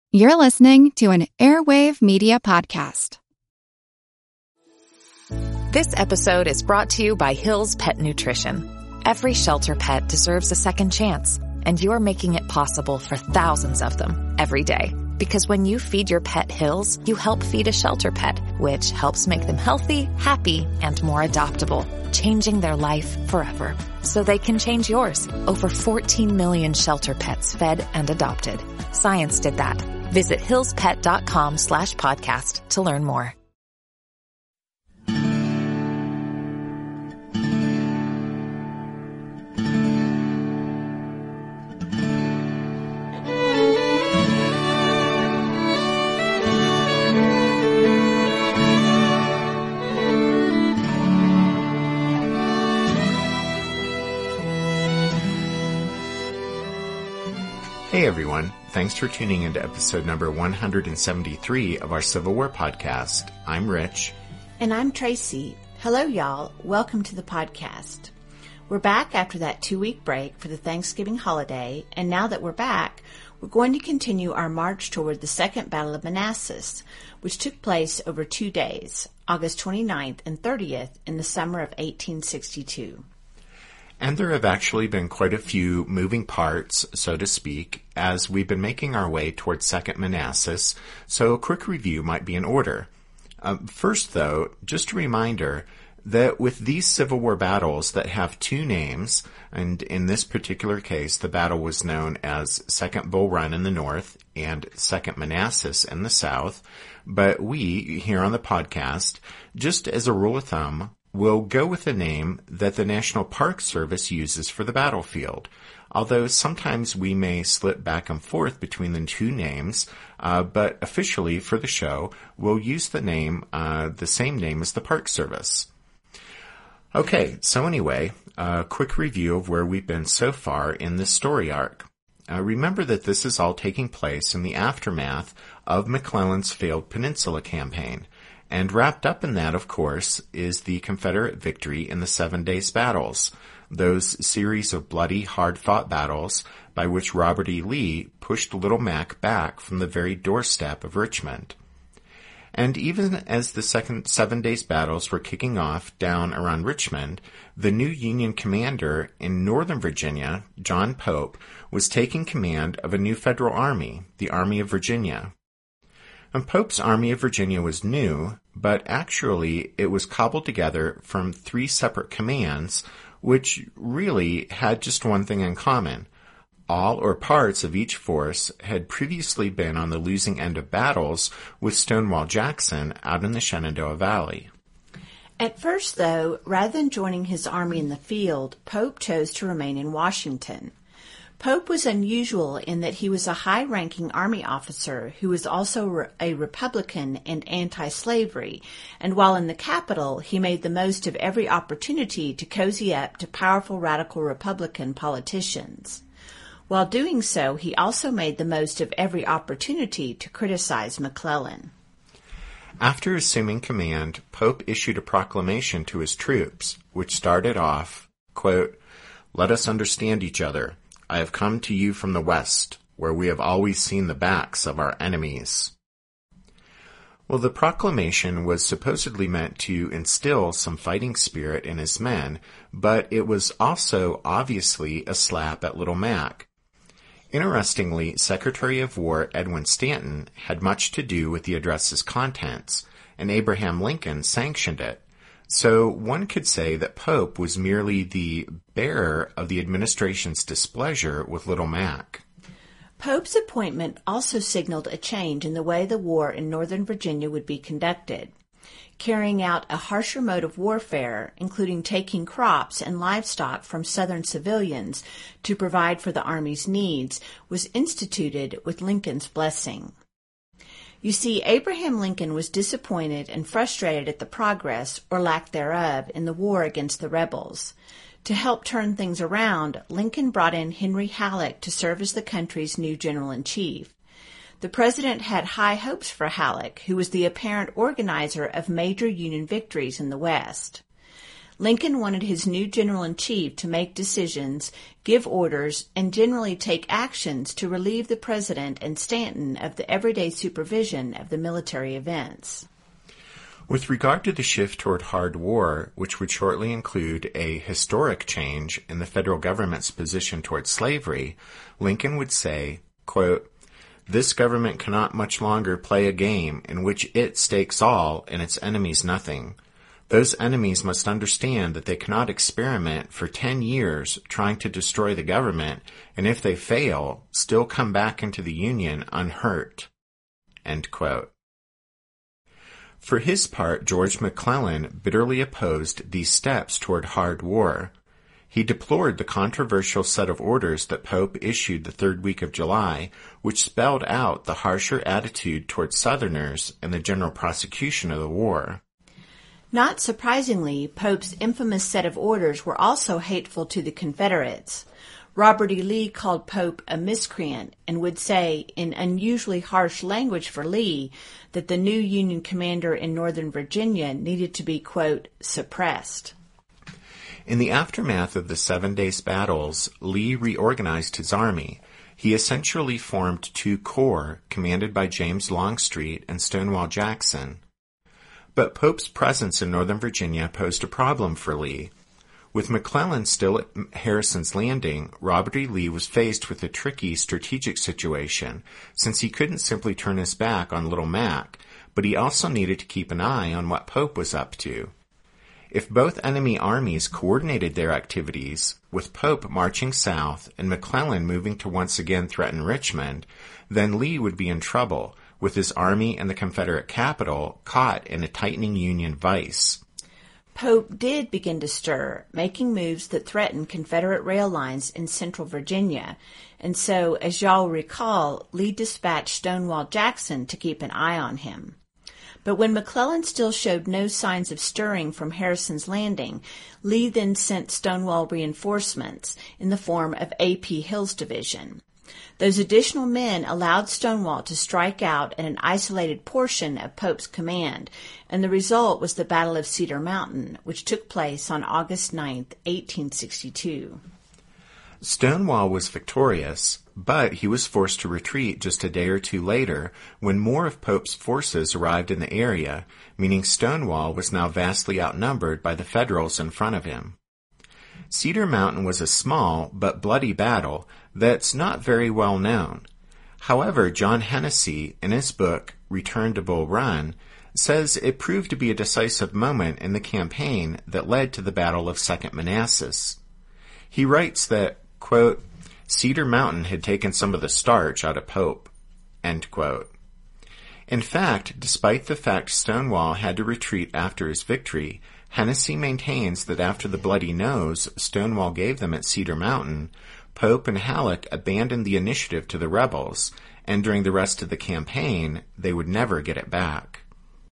You're listening to an Airwave Media Podcast. This episode is brought to you by Hill's Pet Nutrition. Every shelter pet deserves a second chance, and you're making it possible for thousands of them every day. Because when you feed your pet Hill's, you help feed a shelter pet, which helps make them healthy, happy, and more adoptable, changing their life forever. So they can change yours. Over 14 million shelter pets fed and adopted. Science did that. Visit hillspet.com/podcast to learn more. Hey everyone, thanks for tuning into episode number 173 of our Civil War podcast. I'm Rich. And I'm Tracy. Hello y'all, welcome to the podcast. We're back after that 2-week break for the Thanksgiving holiday, and now that we're back, we're going to continue our march toward the Second Battle of Manassas, which took place over 2 days, August 29th and 30th in the summer of 1862. And there have actually been quite a few moving parts, so to speak, as we've been making our way towards Second Manassas, so a quick review might be in order. First, though, just a reminder that with these Civil War battles that have two names, and in this particular case, the battle was known as Second Bull Run in the north and Second Manassas in the south, but we, here on the podcast, just as a rule of thumb, we'll go with the name that the National Park Service uses for the battlefield, although sometimes we may slip back and forth between the two names, but officially for the show, we'll use the same name as the Park Service. Okay, so anyway, a quick review of where we've been so far in this story arc. Remember that this is all taking place in the aftermath of McClellan's failed Peninsula Campaign. And wrapped up in that, of course, is the Confederate victory in the 7 Days Battles, those series of bloody, hard-fought battles by which Robert E. Lee pushed Little Mac back from the very doorstep of Richmond. And even as the second 7 Days Battles were kicking off down around Richmond, the new Union commander in Northern Virginia, John Pope, was taking command of a new federal army, the Army of Virginia. And Pope's Army of Virginia was new, but actually it was cobbled together from 3 separate commands, which really had just one thing in common. All or parts of each force had previously been on the losing end of battles with Stonewall Jackson out in the Shenandoah Valley. At first, though, rather than joining his army in the field, Pope chose to remain in Washington. Pope was unusual in that he was a high-ranking Army officer who was also a Republican and anti-slavery, and while in the capital, he made the most of every opportunity to cozy up to powerful radical Republican politicians. While doing so, he also made the most of every opportunity to criticize McClellan. After assuming command, Pope issued a proclamation to his troops, which started off, quote, "Let us understand each other. I have come to you from the West, where we have always seen the backs of our enemies." Well, the proclamation was supposedly meant to instill some fighting spirit in his men, but it was also obviously a slap at Little Mac. Interestingly, Secretary of War Edwin Stanton had much to do with the address's contents, and Abraham Lincoln sanctioned it. So one could say that Pope was merely the bearer of the administration's displeasure with Little Mac. Pope's appointment also signaled a change in the way the war in Northern Virginia would be conducted. Carrying out a harsher mode of warfare, including taking crops and livestock from Southern civilians to provide for the Army's needs, was instituted with Lincoln's blessing. You see, Abraham Lincoln was disappointed and frustrated at the progress, or lack thereof, in the war against the rebels. To help turn things around, Lincoln brought in Henry Halleck to serve as the country's new general-in-chief. The president had high hopes for Halleck, who was the apparent organizer of major Union victories in the West. Lincoln wanted his new general-in-chief to make decisions, give orders, and generally take actions to relieve the president and Stanton of the everyday supervision of the military events. With regard to the shift toward hard war, which would shortly include a historic change in the federal government's position toward slavery, Lincoln would say, quote, "This government cannot much longer play a game in which it stakes all and its enemies nothing. Those enemies must understand that they cannot experiment for 10 years trying to destroy the government, and if they fail, still come back into the Union unhurt." End quote. For his part, George McClellan bitterly opposed these steps toward hard war. He deplored the controversial set of orders that Pope issued the third week of July, which spelled out the harsher attitude toward Southerners and the general prosecution of the war. Not surprisingly, Pope's infamous set of orders were also hateful to the Confederates. Robert E. Lee called Pope a miscreant and would say, in unusually harsh language for Lee, that the new Union commander in Northern Virginia needed to be, quote, suppressed. In the aftermath of the 7 Days battles, Lee reorganized his army. He essentially formed two corps commanded by James Longstreet and Stonewall Jackson. But Pope's presence in Northern Virginia posed a problem for Lee. With McClellan still at Harrison's Landing, Robert E. Lee was faced with a tricky strategic situation, since he couldn't simply turn his back on Little Mac, but he also needed to keep an eye on what Pope was up to. If both enemy armies coordinated their activities, with Pope marching south and McClellan moving to once again threaten Richmond, then Lee would be in trouble, with his army and the Confederate capital caught in a tightening Union vice. Pope did begin to stir, making moves that threatened Confederate rail lines in central Virginia, and so, as y'all recall, Lee dispatched Stonewall Jackson to keep an eye on him. But when McClellan still showed no signs of stirring from Harrison's Landing, Lee then sent Stonewall reinforcements in the form of A.P. Hill's division. Those additional men allowed Stonewall to strike out at an isolated portion of Pope's command, and the result was the Battle of Cedar Mountain, which took place on August 9, 1862. Stonewall was victorious, but he was forced to retreat just a day or two later when more of Pope's forces arrived in the area, meaning Stonewall was now vastly outnumbered by the Federals in front of him. Cedar Mountain was a small but bloody battle that's not very well known. However, John Hennessy, in his book Return to Bull Run, says it proved to be a decisive moment in the campaign that led to the Battle of Second Manassas. He writes that, quote, "Cedar Mountain had taken some of the starch out of Pope," end quote. In fact, despite the fact Stonewall had to retreat after his victory, Hennessy maintains that after the bloody nose Stonewall gave them at Cedar Mountain, Pope and Halleck abandoned the initiative to the rebels, and during the rest of the campaign, they would never get it back.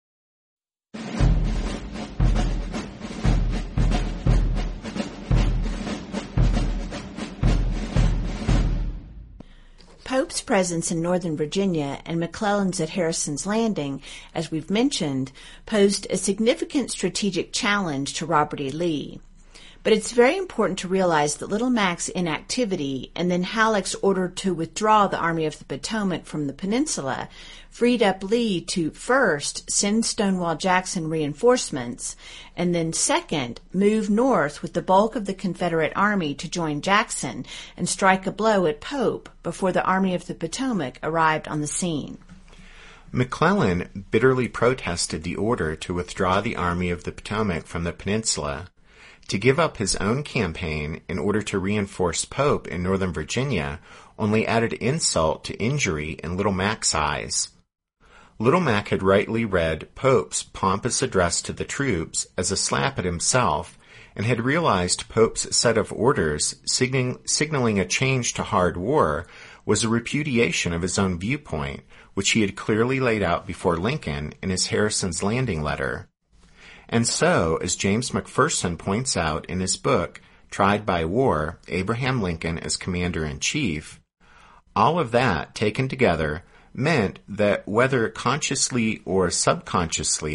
Pope's presence in Northern Virginia and McClellan's at Harrison's Landing, as we've mentioned, posed a significant strategic challenge to Robert E. Lee. But it's very important to realize that Little Mac's inactivity and then Halleck's order to withdraw the Army of the Potomac from the peninsula freed up Lee to first send Stonewall Jackson reinforcements and then second move north with the bulk of the Confederate Army to join Jackson and strike a blow at Pope before the Army of the Potomac arrived on the scene. McClellan bitterly protested the order to withdraw the Army of the Potomac from the peninsula. To give up his own campaign in order to reinforce Pope in Northern Virginia only added insult to injury in Little Mac's eyes. Little Mac had rightly read Pope's pompous address to the troops as a slap at himself and had realized Pope's set of orders signaling a change to hard war was a repudiation of his own viewpoint, which he had clearly laid out before Lincoln in his Harrison's Landing letter. And so, as James McPherson points out in his book, Tried by War, Abraham Lincoln as Commander-in-Chief, all of that taken together meant that whether consciously or subconsciously,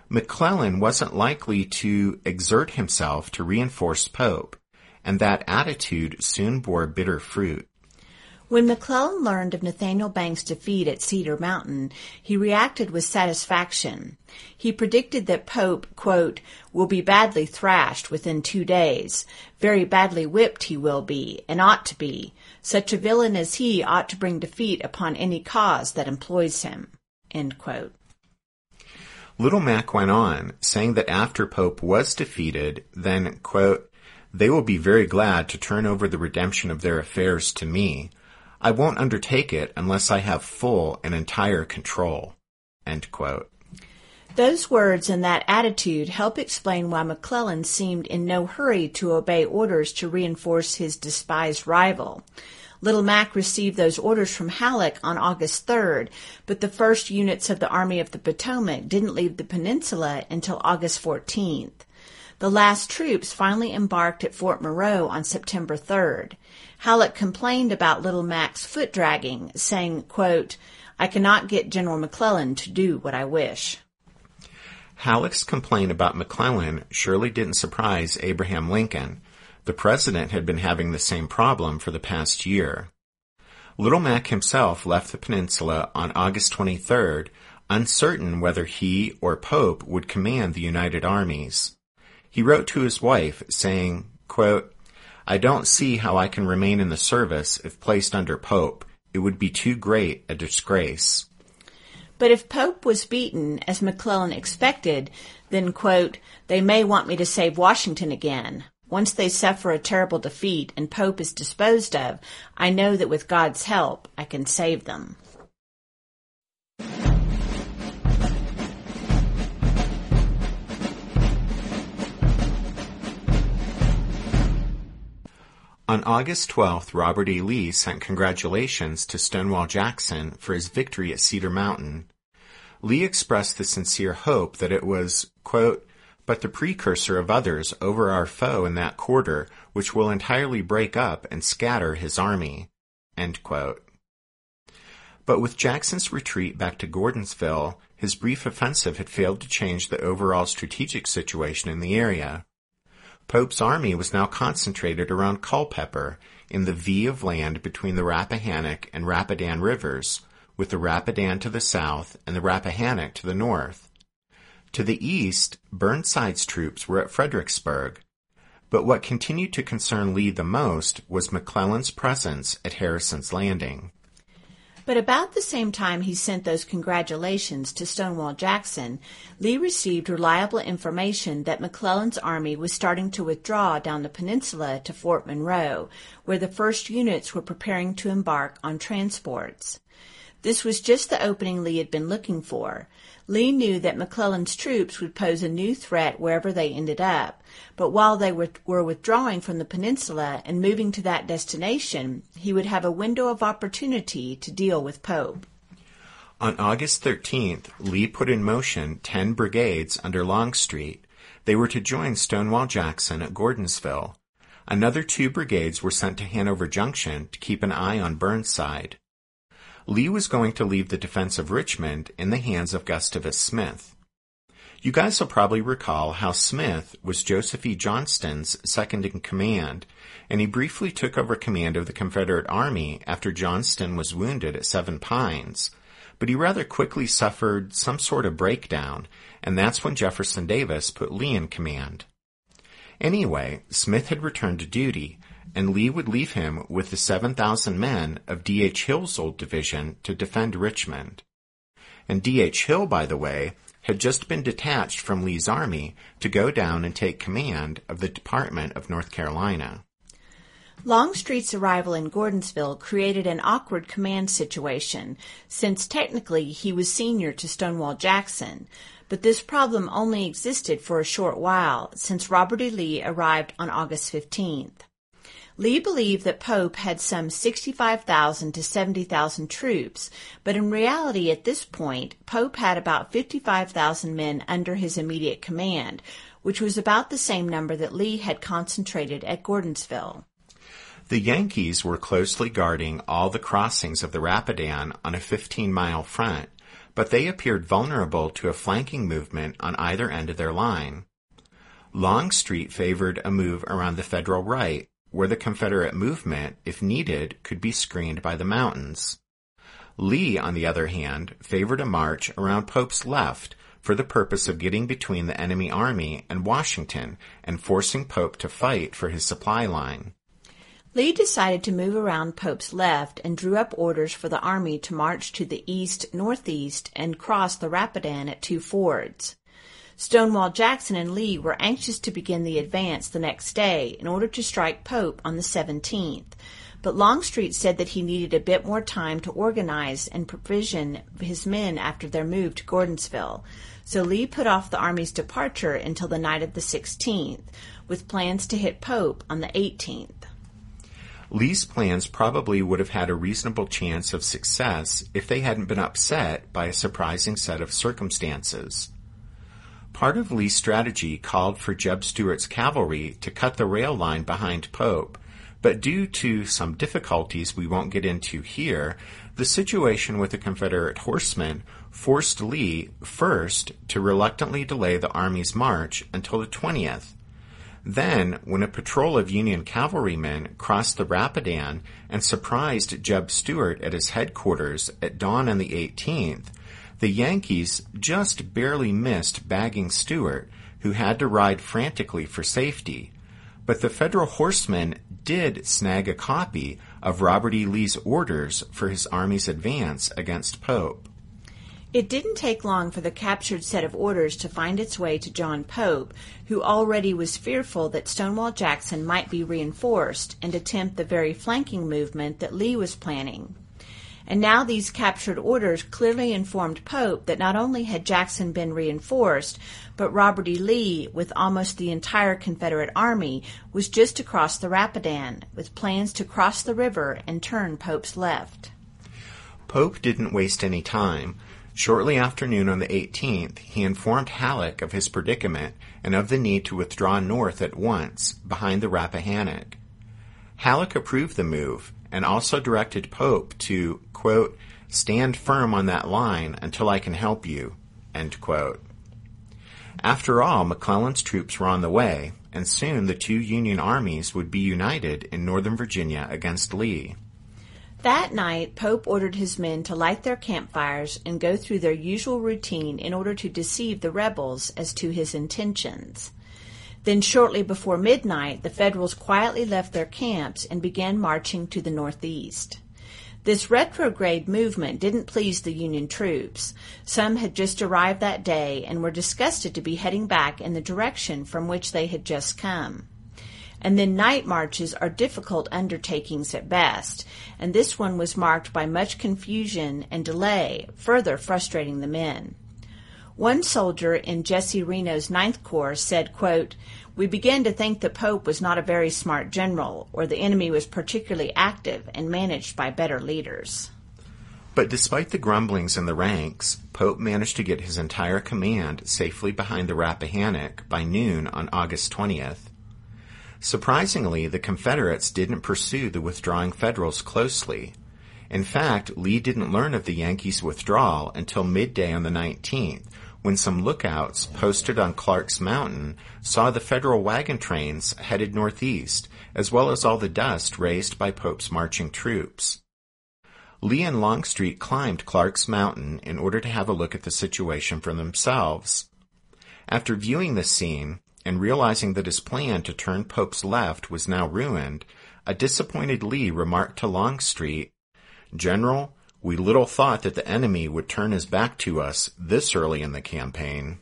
McClellan wasn't likely to exert himself to reinforce Pope, and that attitude soon bore bitter fruit. When McClellan learned of Nathaniel Banks' defeat at Cedar Mountain, he reacted with satisfaction. He predicted that Pope, quote, will be badly thrashed within 2 days. Very badly whipped he will be, and ought to be. Such a villain as he ought to bring defeat upon any cause that employs him, end quote. Little Mac went on, saying that after Pope was defeated, then, quote, they will be very glad to turn over the redemption of their affairs to me. I won't undertake it unless I have full and entire control, end quote. Those words and that attitude help explain why McClellan seemed in no hurry to obey orders to reinforce his despised rival. Little Mac received those orders from Halleck on August 3rd, but the first units of the Army of the Potomac didn't leave the peninsula until August 14th. The last troops finally embarked at Fort Monroe on September 3rd. Halleck complained about Little Mac's foot dragging, saying, quote, I cannot get General McClellan to do what I wish. Halleck's complaint about McClellan surely didn't surprise Abraham Lincoln. The president had been having the same problem for the past year. Little Mac himself left the peninsula on August 23rd, uncertain whether he or Pope would command the united armies. He wrote to his wife, saying, quote, I don't see how I can remain in the service if placed under Pope. It would be too great a disgrace. But if Pope was beaten, as McClellan expected, then, quote, they may want me to save Washington again. Once they suffer a terrible defeat and Pope is disposed of, I know that with God's help I can save them. On August 12th, Robert E. Lee sent congratulations to Stonewall Jackson for his victory at Cedar Mountain. Lee expressed the sincere hope that it was, quote, but the precursor of others over our foe in that quarter, which will entirely break up and scatter his army, end quote. But with Jackson's retreat back to Gordonsville, his brief offensive had failed to change the overall strategic situation in the area. Pope's army was now concentrated around Culpeper in the V of land between the Rappahannock and Rapidan rivers, with the Rapidan to the south and the Rappahannock to the north. To the east, Burnside's troops were at Fredericksburg, but what continued to concern Lee the most was McClellan's presence at Harrison's Landing. But about the same time he sent those congratulations to Stonewall Jackson, Lee received reliable information that McClellan's army was starting to withdraw down the peninsula to Fort Monroe, where the first units were preparing to embark on transports. This was just the opening Lee had been looking for. Lee knew that McClellan's troops would pose a new threat wherever they ended up, but while they were withdrawing from the peninsula and moving to that destination, he would have a window of opportunity to deal with Pope. On August 13th, Lee put in motion 10 brigades under Longstreet. They were to join Stonewall Jackson at Gordonsville. Another 2 brigades were sent to Hanover Junction to keep an eye on Burnside. Lee was going to leave the defense of Richmond in the hands of Gustavus Smith. You guys will probably recall how Smith was Joseph E. Johnston's second-in-command, and he briefly took over command of the Confederate Army after Johnston was wounded at Seven Pines, but he rather quickly suffered some sort of breakdown, and that's when Jefferson Davis put Lee in command. Anyway, Smith had returned to duty, and Lee would leave him with the 7,000 men of D.H. Hill's old division to defend Richmond. And D.H. Hill, by the way, had just been detached from Lee's army to go down and take command of the Department of North Carolina. Longstreet's arrival in Gordonsville created an awkward command situation, since technically he was senior to Stonewall Jackson, but this problem only existed for a short while, since Robert E. Lee arrived on August 15th. Lee believed that Pope had some 65,000 to 70,000 troops, but in reality at this point, Pope had about 55,000 men under his immediate command, which was about the same number that Lee had concentrated at Gordonsville. The Yankees were closely guarding all the crossings of the Rapidan on a 15-mile front, but they appeared vulnerable to a flanking movement on either end of their line. Longstreet favored a move around the Federal right, where the Confederate movement, if needed, could be screened by the mountains. Lee, on the other hand, favored a march around Pope's left for the purpose of getting between the enemy army and Washington and forcing Pope to fight for his supply line. Lee decided to move around Pope's left and drew up orders for the army to march to the east-northeast and cross the Rapidan at two fords. Stonewall Jackson and Lee were anxious to begin the advance the next day in order to strike Pope on the 17th, but Longstreet said that he needed a bit more time to organize and provision his men after their move to Gordonsville, so Lee put off the army's departure until the night of the 16th, with plans to hit Pope on the 18th. Lee's plans probably would have had a reasonable chance of success if they hadn't been upset by a surprising set of circumstances. Part of Lee's strategy called for Jeb Stuart's cavalry to cut the rail line behind Pope, but due to some difficulties we won't get into here, the situation with the Confederate horsemen forced Lee first to reluctantly delay the army's march until the 20th. Then, when a patrol of Union cavalrymen crossed the Rapidan and surprised Jeb Stuart at his headquarters at dawn on the 18th, the Yankees just barely missed bagging Stuart, who had to ride frantically for safety. But the Federal horsemen did snag a copy of Robert E. Lee's orders for his army's advance against Pope. It didn't take long for the captured set of orders to find its way to John Pope, who already was fearful that Stonewall Jackson might be reinforced and attempt the very flanking movement that Lee was planning. And now these captured orders clearly informed Pope that not only had Jackson been reinforced, but Robert E. Lee, with almost the entire Confederate army, was just across the Rapidan, with plans to cross the river and turn Pope's left. Pope didn't waste any time. Shortly after noon on the 18th, he informed Halleck of his predicament and of the need to withdraw north at once, behind the Rappahannock. Halleck approved the move, and also directed Pope to, quote, stand firm on that line until I can help you, end quote. After all, McClellan's troops were on the way, and soon the two Union armies would be united in Northern Virginia against Lee. That night, Pope ordered his men to light their campfires and go through their usual routine in order to deceive the rebels as to his intentions. Then shortly before midnight, the Federals quietly left their camps and began marching to the northeast. This retrograde movement didn't please the Union troops. Some had just arrived that day and were disgusted to be heading back in the direction from which they had just come. And then night marches are difficult undertakings at best, and this one was marked by much confusion and delay, further frustrating the men. One soldier in Jesse Reno's 9th Corps said, quote, we began to think that Pope was not a very smart general, or the enemy was particularly active and managed by better leaders. But despite the grumblings in the ranks, Pope managed to get his entire command safely behind the Rappahannock by noon on August 20th. Surprisingly, the Confederates didn't pursue the withdrawing Federals closely. In fact, Lee didn't learn of the Yankees' withdrawal until midday on the 19th, when some lookouts posted on Clark's Mountain saw the Federal wagon trains headed northeast, as well as all the dust raised by Pope's marching troops. Lee and Longstreet climbed Clark's Mountain in order to have a look at the situation for themselves. After viewing the scene, and realizing that his plan to turn Pope's left was now ruined, a disappointed Lee remarked to Longstreet, General, we little thought that the enemy would turn his back to us this early in the campaign.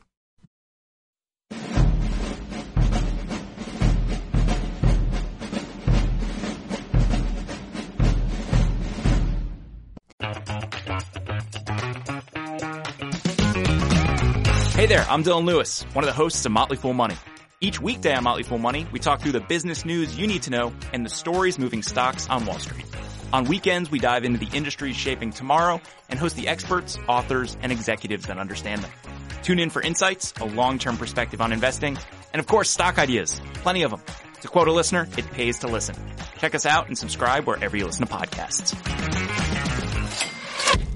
Hey there, I'm Dylan Lewis, one of the hosts of Motley Fool Money. Each weekday on Motley Fool Money, we talk through the business news you need to know and the stories moving stocks on Wall Street. On weekends, we dive into the industries shaping tomorrow and host the experts, authors, and executives that understand them. Tune in for insights, a long-term perspective on investing, and of course, stock ideas. Plenty of them. To quote a listener, it pays to listen. Check us out and subscribe wherever you listen to podcasts.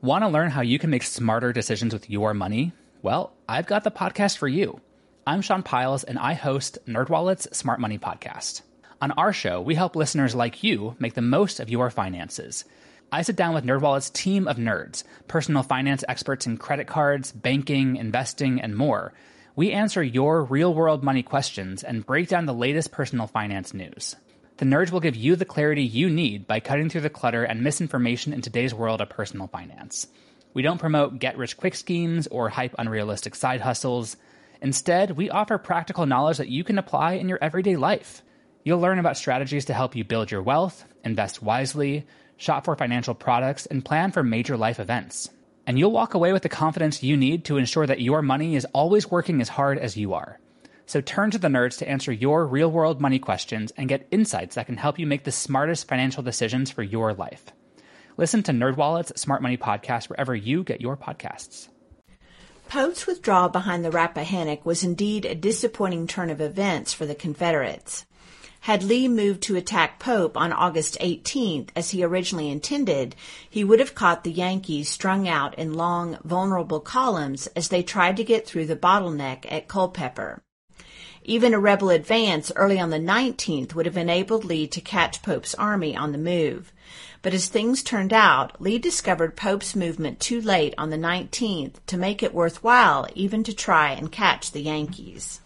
Want to learn how you can make smarter decisions with your money? Well, I've got the podcast for you. I'm Sean Piles, and I host NerdWallet's Smart Money Podcast. On our show, we help listeners like you make the most of your finances. I sit down with NerdWallet's team of nerds, personal finance experts in credit cards, banking, investing, and more. We answer your real-world money questions and break down the latest personal finance news. The nerds will give you the clarity you need by cutting through the clutter and misinformation in today's world of personal finance. We don't promote get-rich-quick schemes or hype unrealistic side hustles. Instead, we offer practical knowledge that you can apply in your everyday life. You'll learn about strategies to help you build your wealth, invest wisely, shop for financial products, and plan for major life events. And you'll walk away with the confidence you need to ensure that your money is always working as hard as you are. So turn to the nerds to answer your real-world money questions and get insights that can help you make the smartest financial decisions for your life. Listen to NerdWallet's Smart Money Podcast wherever you get your podcasts. Pope's withdrawal behind the Rappahannock was indeed a disappointing turn of events for the Confederates. Had Lee moved to attack Pope on August 18th, as he originally intended, he would have caught the Yankees strung out in long, vulnerable columns as they tried to get through the bottleneck at Culpeper. Even a rebel advance early on the 19th would have enabled Lee to catch Pope's army on the move. But as things turned out, Lee discovered Pope's movement too late on the 19th to make it worthwhile even to try and catch the Yankees.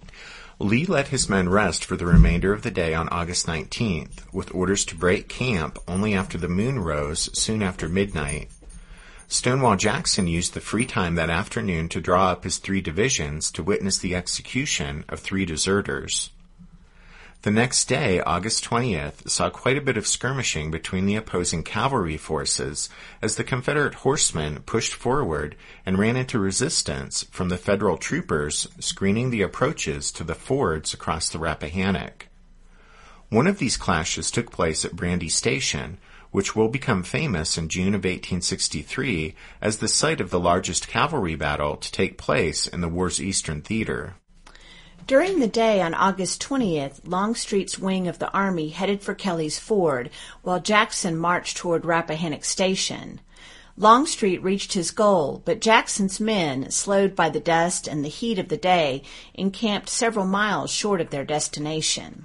Lee let his men rest for the remainder of the day on August 19th, with orders to break camp only after the moon rose soon after midnight. Stonewall Jackson used the free time that afternoon to draw up his 3 divisions to witness the execution of 3 deserters. The next day, August 20th, saw quite a bit of skirmishing between the opposing cavalry forces as the Confederate horsemen pushed forward and ran into resistance from the Federal troopers screening the approaches to the fords across the Rappahannock. One of these clashes took place at Brandy Station, which will become famous in June of 1863 as the site of the largest cavalry battle to take place in the war's Eastern Theater. During the day on August 20th, Longstreet's wing of the Army headed for Kelly's Ford, while Jackson marched toward Rappahannock Station. Longstreet reached his goal, but Jackson's men, slowed by the dust and the heat of the day, encamped several miles short of their destination.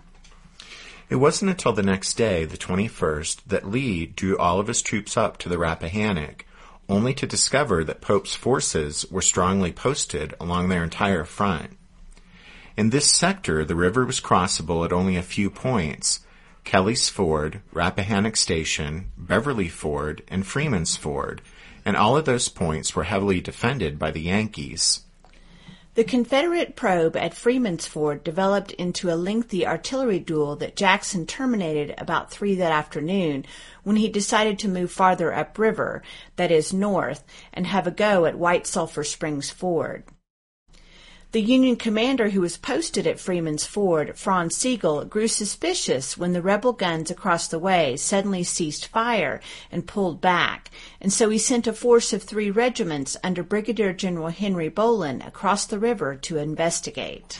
It wasn't until the next day, the 21st, that Lee drew all of his troops up to the Rappahannock, only to discover that Pope's forces were strongly posted along their entire front. In this sector, the river was crossable at only a few points: Kelly's Ford, Rappahannock Station, Beverly Ford, and Freeman's Ford, and all of those points were heavily defended by the Yankees. The Confederate probe at Freeman's Ford developed into a lengthy artillery duel that Jackson terminated about 3 that afternoon when he decided to move farther upriver, that is, north, and have a go at White Sulphur Springs Ford. The Union commander who was posted at Freeman's Ford, Franz Sigel, grew suspicious when the rebel guns across the way suddenly ceased fire and pulled back, and so he sent a force of 3 regiments under Brigadier General Henry Bolin across the river to investigate.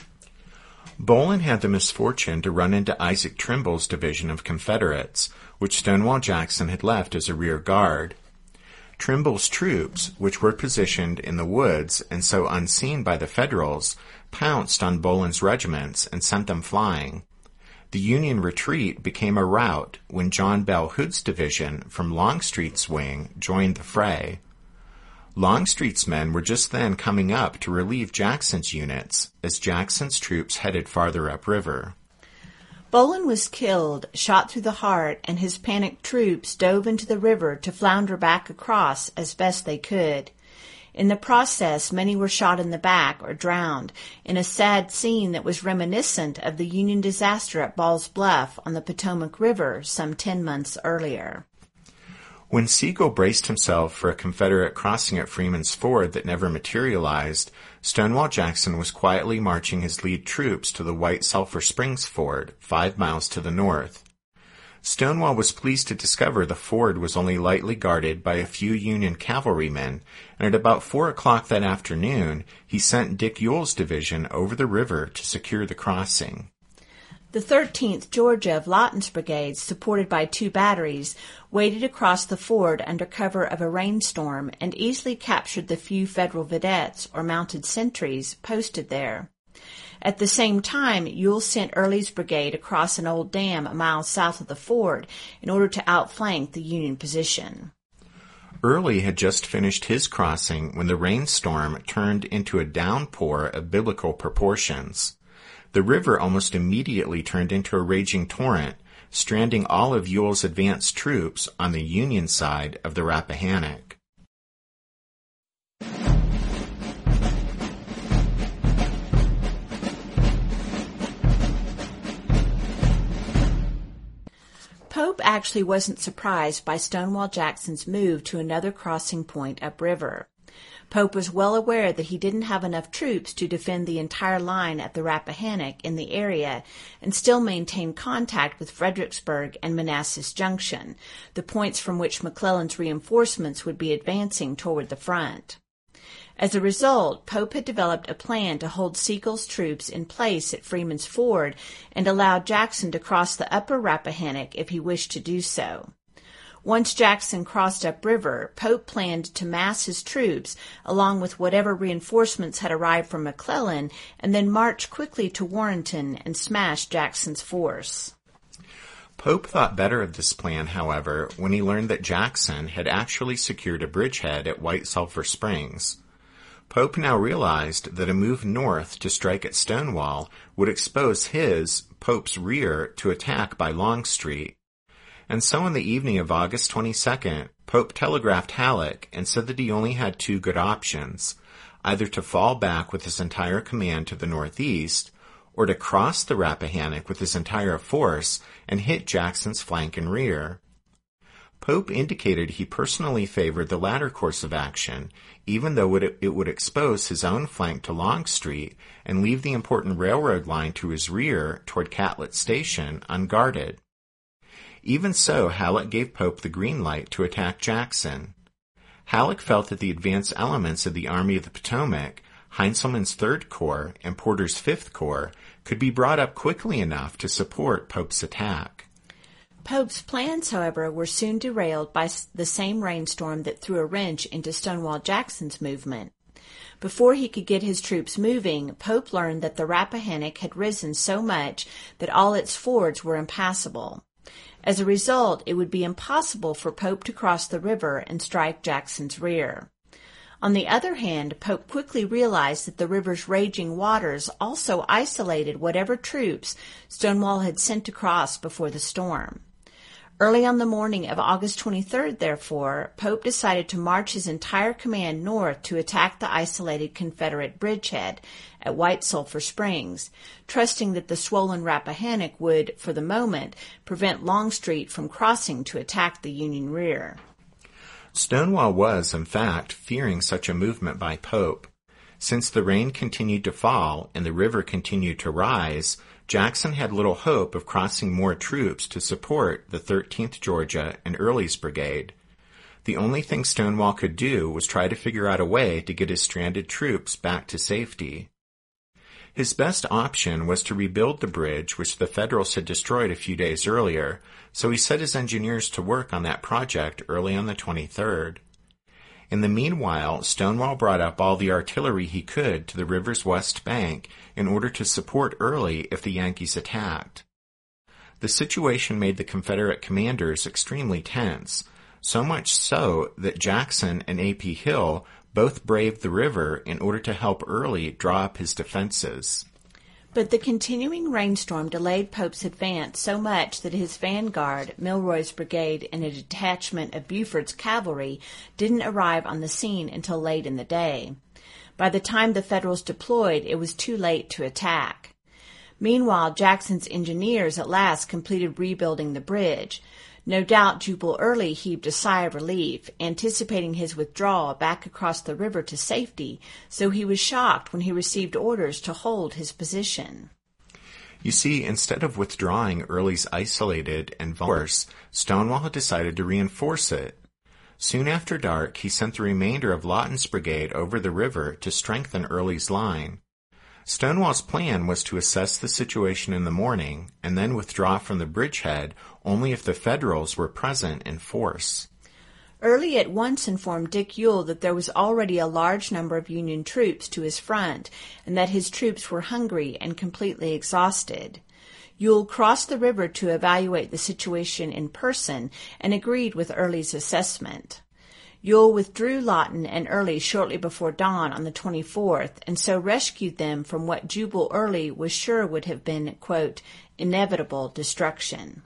Bolin had the misfortune to run into Isaac Trimble's division of Confederates, which Stonewall Jackson had left as a rear guard. Trimble's troops, which were positioned in the woods and so unseen by the Federals, pounced on Bolin's regiments and sent them flying. The Union retreat became a rout when John Bell Hood's division from Longstreet's wing joined the fray. Longstreet's men were just then coming up to relieve Jackson's units as Jackson's troops headed farther upriver. Bolin was killed, shot through the heart, and his panicked troops dove into the river to flounder back across as best they could. In the process, many were shot in the back or drowned, in a sad scene that was reminiscent of the Union disaster at Ball's Bluff on the Potomac River some 10 months earlier. When Sigel braced himself for a Confederate crossing at Freeman's Ford that never materialized, Stonewall Jackson was quietly marching his lead troops to the White Sulphur Springs Ford, 5 miles to the north. Stonewall was pleased to discover the ford was only lightly guarded by a few Union cavalrymen, and at about 4 o'clock that afternoon, he sent Dick Ewell's division over the river to secure the crossing. The 13th Georgia of Lawton's brigade, supported by 2 batteries, waded across the ford under cover of a rainstorm and easily captured the few Federal vedettes, or mounted sentries, posted there. At the same time, Ewell sent Early's brigade across an old dam a mile south of the ford in order to outflank the Union position. Early had just finished his crossing when the rainstorm turned into a downpour of biblical proportions. The river almost immediately turned into a raging torrent, stranding all of Ewell's advanced troops on the Union side of the Rappahannock. Pope actually wasn't surprised by Stonewall Jackson's move to another crossing point upriver. Pope was well aware that he didn't have enough troops to defend the entire line at the Rappahannock in the area and still maintain contact with Fredericksburg and Manassas Junction, the points from which McClellan's reinforcements would be advancing toward the front. As a result, Pope had developed a plan to hold Sigel's troops in place at Freeman's Ford and allow Jackson to cross the upper Rappahannock if he wished to do so. Once Jackson crossed upriver, Pope planned to mass his troops along with whatever reinforcements had arrived from McClellan and then march quickly to Warrenton and smash Jackson's force. Pope thought better of this plan, however, when he learned that Jackson had actually secured a bridgehead at White Sulphur Springs. Pope now realized that a move north to strike at Stonewall would expose Pope's rear to attack by Longstreet. And so on the evening of August 22nd, Pope telegraphed Halleck and said that he only had 2 good options, either to fall back with his entire command to the northeast, or to cross the Rappahannock with his entire force and hit Jackson's flank and rear. Pope indicated he personally favored the latter course of action, even though it would expose his own flank to Longstreet and leave the important railroad line to his rear toward Catlett Station unguarded. Even so, Halleck gave Pope the green light to attack Jackson. Halleck felt that the advanced elements of the Army of the Potomac, Heintzelman's 3rd Corps, and Porter's 5th Corps could be brought up quickly enough to support Pope's attack. Pope's plans, however, were soon derailed by the same rainstorm that threw a wrench into Stonewall Jackson's movement. Before he could get his troops moving, Pope learned that the Rappahannock had risen so much that all its fords were impassable. As a result, it would be impossible for Pope to cross the river and strike Jackson's rear. On the other hand, Pope quickly realized that the river's raging waters also isolated whatever troops Stonewall had sent across before the storm. Early on the morning of August 23rd, therefore, Pope decided to march his entire command north to attack the isolated Confederate bridgehead at White Sulphur Springs, trusting that the swollen Rappahannock would, for the moment, prevent Longstreet from crossing to attack the Union rear. Stonewall was, in fact, fearing such a movement by Pope. Since the rain continued to fall and the river continued to rise, Jackson had little hope of crossing more troops to support the 13th Georgia and Early's brigade. The only thing Stonewall could do was try to figure out a way to get his stranded troops back to safety. His best option was to rebuild the bridge which the Federals had destroyed a few days earlier, so he set his engineers to work on that project early on the 23rd. In the meanwhile, Stonewall brought up all the artillery he could to the river's west bank in order to support Early if the Yankees attacked. The situation made the Confederate commanders extremely tense, so much so that Jackson and A.P. Hill both braved the river in order to help Early draw up his defenses. But the continuing rainstorm delayed Pope's advance so much that his vanguard, Milroy's brigade, and a detachment of Buford's cavalry didn't arrive on the scene until late in the day. By the time the Federals deployed, it was too late to attack. Meanwhile, Jackson's engineers at last completed rebuilding the bridge. No doubt Jubal Early heaved a sigh of relief, anticipating his withdrawal back across the river to safety, so he was shocked when he received orders to hold his position. You see, instead of withdrawing Early's isolated and force, Stonewall had decided to reinforce it. Soon after dark, he sent the remainder of Lawton's brigade over the river to strengthen Early's line. Stonewall's plan was to assess the situation in the morning and then withdraw from the bridgehead only if the Federals were present in force. Early at once informed Dick Ewell that there was already a large number of Union troops to his front and that his troops were hungry and completely exhausted. Ewell crossed the river to evaluate the situation in person and agreed with Early's assessment. Ewell withdrew Lawton and Early shortly before dawn on the 24th and so rescued them from what Jubal Early was sure would have been, quote, inevitable destruction.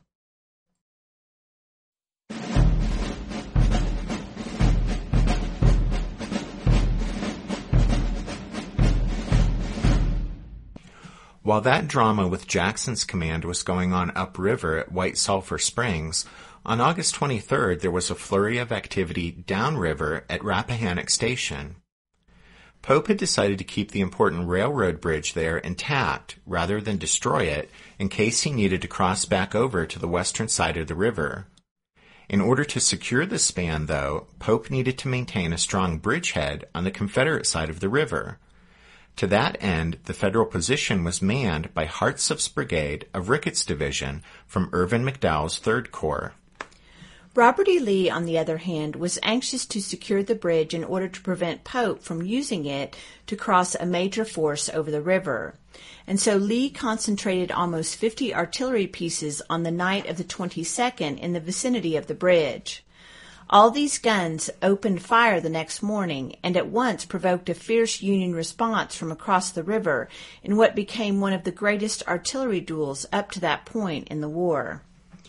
While that drama with Jackson's command was going on upriver at White Sulphur Springs, on August 23rd there was a flurry of activity downriver at Rappahannock Station. Pope had decided to keep the important railroad bridge there intact rather than destroy it in case he needed to cross back over to the western side of the river. In order to secure the span, though, Pope needed to maintain a strong bridgehead on the Confederate side of the river. To that end, the Federal position was manned by Hartsuff's brigade of Ricketts' division from Irvin McDowell's 3rd Corps. Robert E. Lee, on the other hand, was anxious to secure the bridge in order to prevent Pope from using it to cross a major force over the river. And so Lee concentrated almost 50 artillery pieces on the night of the 22nd in the vicinity of the bridge. All these guns opened fire the next morning and at once provoked a fierce Union response from across the river in what became one of the greatest artillery duels up to that point in the war.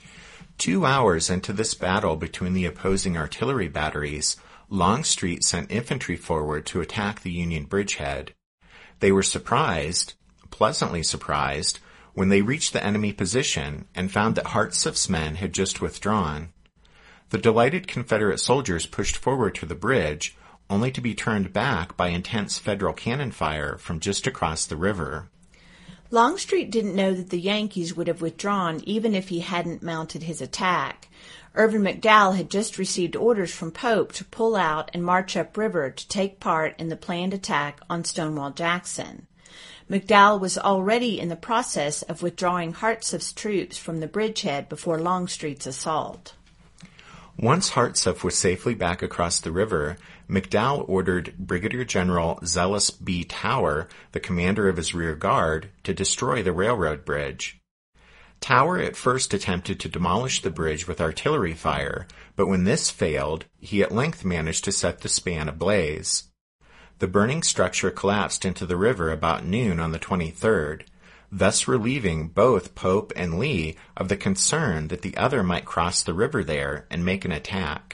2 hours into this battle between the opposing artillery batteries, Longstreet sent infantry forward to attack the Union bridgehead. They were surprised, pleasantly surprised, when they reached the enemy position and found that Hartsuff's men had just withdrawn. The delighted Confederate soldiers pushed forward to the bridge, only to be turned back by intense Federal cannon fire from just across the river. Longstreet didn't know that the Yankees would have withdrawn even if he hadn't mounted his attack. Irvin McDowell had just received orders from Pope to pull out and march upriver to take part in the planned attack on Stonewall Jackson. McDowell was already in the process of withdrawing Hartsuff's troops from the bridgehead before Longstreet's assault. Once Hartsuff was safely back across the river, McDowell ordered Brigadier General Zealous B. Tower, the commander of his rear guard, to destroy the railroad bridge. Tower at first attempted to demolish the bridge with artillery fire, but when this failed, he at length managed to set the span ablaze. The burning structure collapsed into the river about noon on the 23rd, thus relieving both Pope and Lee of the concern that the other might cross the river there and make an attack.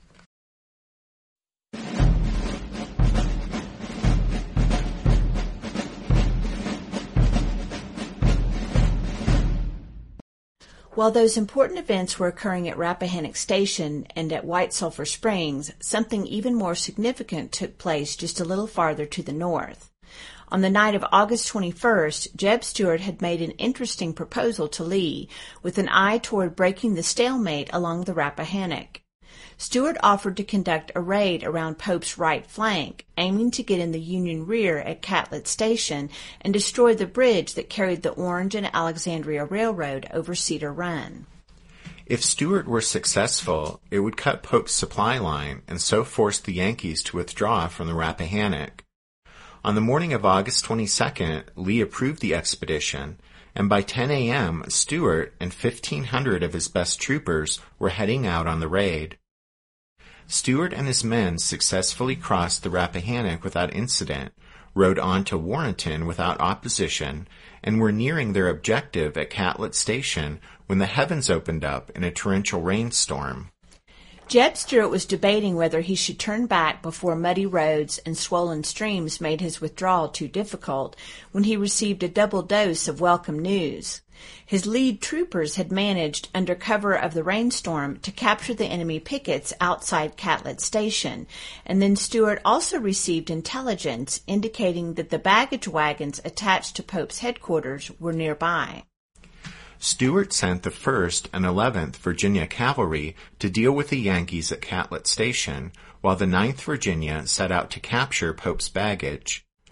While those important events were occurring at Rappahannock Station and at White Sulphur Springs, something even more significant took place just a little farther to the north. On the night of August 21st, Jeb Stuart had made an interesting proposal to Lee, with an eye toward breaking the stalemate along the Rappahannock. Stuart offered to conduct a raid around Pope's right flank, aiming to get in the Union rear at Catlett Station and destroy the bridge that carried the Orange and Alexandria Railroad over Cedar Run. If Stuart were successful, it would cut Pope's supply line and so force the Yankees to withdraw from the Rappahannock. On the morning of August 22nd, Lee approved the expedition, and by 10 a.m., Stuart and 1,500 of his best troopers were heading out on the raid. Stuart and his men successfully crossed the Rappahannock without incident, rode on to Warrenton without opposition, and were nearing their objective at Catlett Station when the heavens opened up in a torrential rainstorm. Jeb Stuart was debating whether he should turn back before muddy roads and swollen streams made his withdrawal too difficult when he received a double dose of welcome news. His lead troopers had managed, under cover of the rainstorm, to capture the enemy pickets outside Catlett Station, and then Stuart also received intelligence indicating that the baggage wagons attached to Pope's headquarters were nearby. Stuart sent the 1st and 11th Virginia Cavalry to deal with the Yankees at Catlett Station, while the 9th Virginia set out to capture Pope's baggage.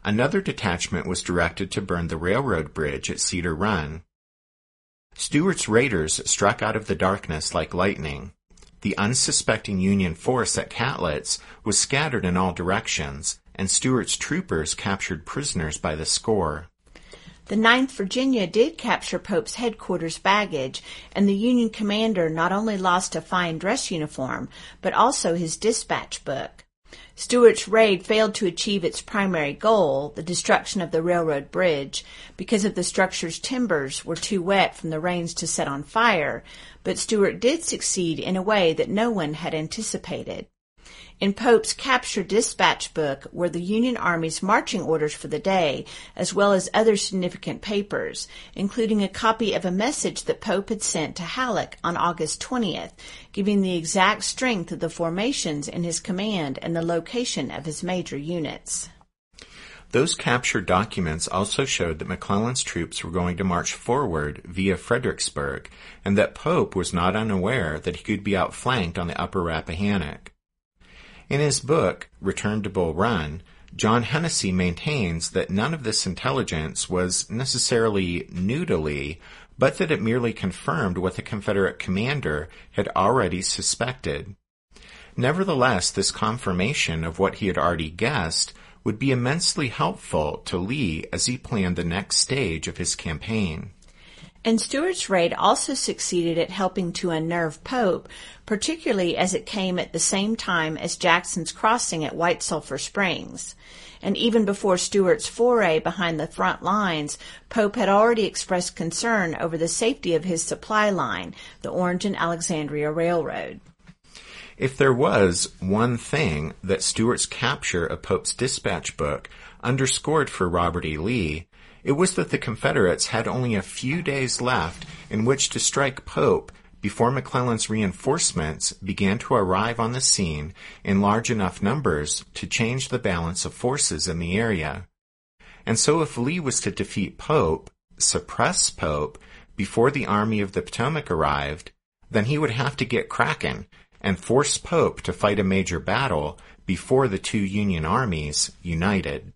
Another detachment was directed to burn the railroad bridge at Cedar Run. Stuart's raiders struck out of the darkness like lightning. The unsuspecting Union force at Catlett's was scattered in all directions, and Stuart's troopers captured prisoners by the score. The 9th Virginia did capture Pope's headquarters baggage, and the Union commander not only lost a fine dress uniform, but also his dispatch book. Stuart's raid failed to achieve its primary goal, the destruction of the railroad bridge, because of the structure's timbers were too wet from the rains to set on fire, but Stuart did succeed in a way that no one had anticipated. In Pope's capture dispatch book were the Union Army's marching orders for the day, as well as other significant papers, including a copy of a message that Pope had sent to Halleck on August 20th, giving the exact strength of the formations in his command and the location of his major units. Those captured documents also showed that McClellan's troops were going to march forward via Fredericksburg, and that Pope was not unaware that he could be outflanked on the upper Rappahannock. In his book, Return to Bull Run, John Hennessy maintains that none of this intelligence was necessarily new to Lee, but that it merely confirmed what the Confederate commander had already suspected. Nevertheless, this confirmation of what he had already guessed would be immensely helpful to Lee as he planned the next stage of his campaign. And Stuart's raid also succeeded at helping to unnerve Pope, particularly as it came at the same time as Jackson's crossing at White Sulphur Springs. And even before Stuart's foray behind the front lines, Pope had already expressed concern over the safety of his supply line, the Orange and Alexandria Railroad. If there was one thing that Stuart's capture of Pope's dispatch book underscored for Robert E. Lee, it was that the Confederates had only a few days left in which to strike Pope before McClellan's reinforcements began to arrive on the scene in large enough numbers to change the balance of forces in the area. And so if Lee was to defeat Pope, suppress Pope, before the Army of the Potomac arrived, then he would have to get cracking and force Pope to fight a major battle before the two Union armies united.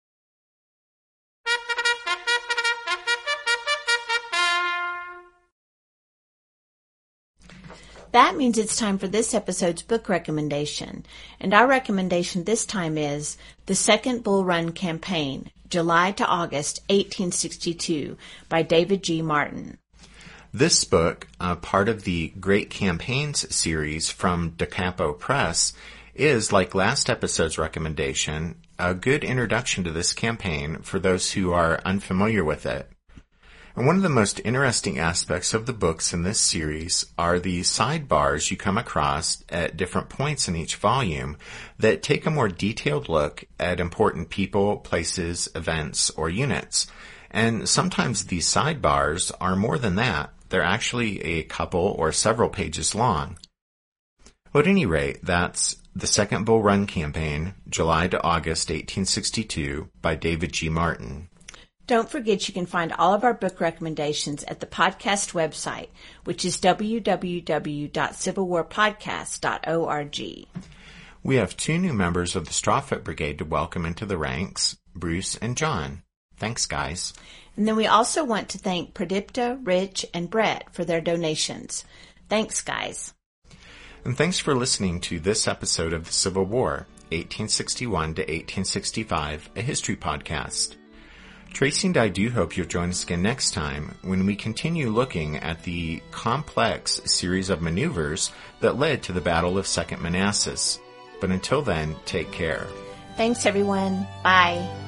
That means it's time for this episode's book recommendation, and our recommendation this time is The Second Bull Run Campaign, July to August 1862, by David G. Martin. This book, part of the Great Campaigns series from Da Capo Press, is, like last episode's recommendation, a good introduction to this campaign for those who are unfamiliar with it. And one of the most interesting aspects of the books in this series are the sidebars you come across at different points in each volume that take a more detailed look at important people, places, events, or units. And sometimes these sidebars are more than that. They're actually a couple or several pages long. Well, at any rate, that's The Second Bull Run Campaign, July to August 1862, by David G. Martin. Don't forget you can find all of our book recommendations at the podcast website, which is www.civilwarpodcast.org. We have 2 new members of the Strawfoot Brigade to welcome into the ranks, Bruce and John. Thanks, guys. And then we also want to thank Pradipta, Rich, and Brett for their donations. Thanks, guys. And thanks for listening to this episode of the Civil War, 1861 to 1865, a history podcast. Tracy and I do hope you'll join us again next time when we continue looking at the complex series of maneuvers that led to the Battle of Second Manassas. But until then, take care. Thanks, everyone. Bye.